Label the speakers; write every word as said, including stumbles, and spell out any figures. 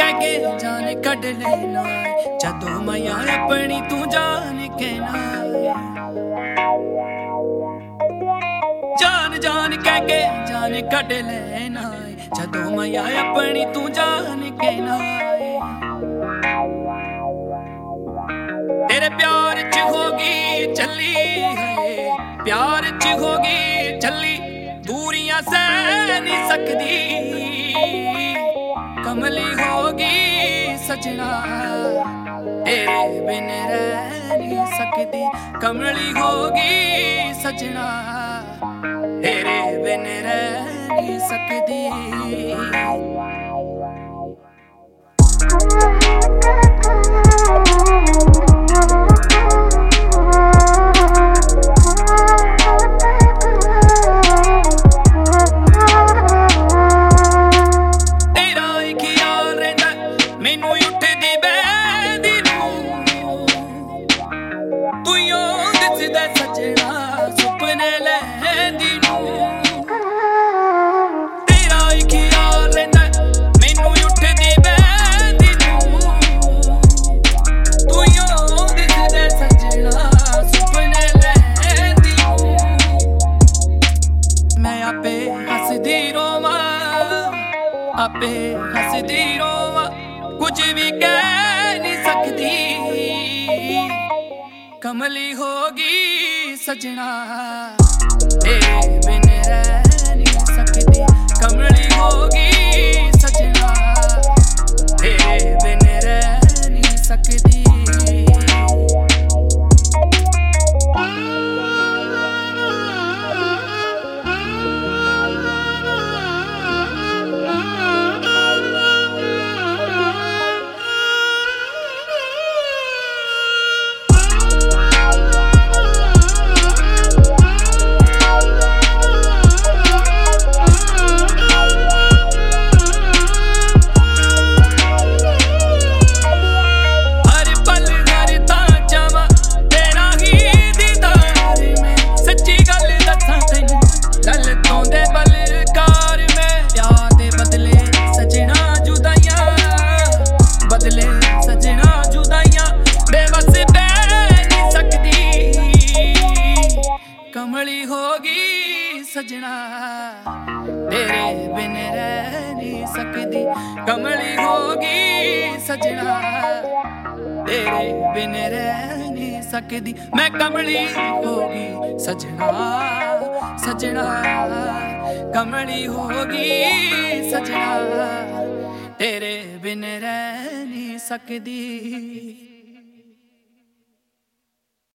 Speaker 1: कह के जान कढ लेना जदों मैया अपनी तू जान कहना जान जान कह के जान कढ लेना जदों मैया अपनी तू जान कहना तेरे प्यार च होगी चली है प्यार च होगी चली दूरियां सह नहीं सकदी कमली होगी सजना तेरे बिन रह नहीं सकदी कमली होगी सजना तेरे बिन रह नहीं सकदी आपे हसदी रोवा कुछ भी कह नहीं सकती कमली होगी सजना तेरे बिन रह नहीं सकती कमली होगी सजना तेरे बिन रह नहीं सकती कमली होगी सजना तेरे बिन रह नहीं सकदी कमली होगी सजना तेरे बिन रह नहीं सकदी मैं कमली होगी सजना सजना कमली होगी सजना तेरे बिन रह नहीं सकदी।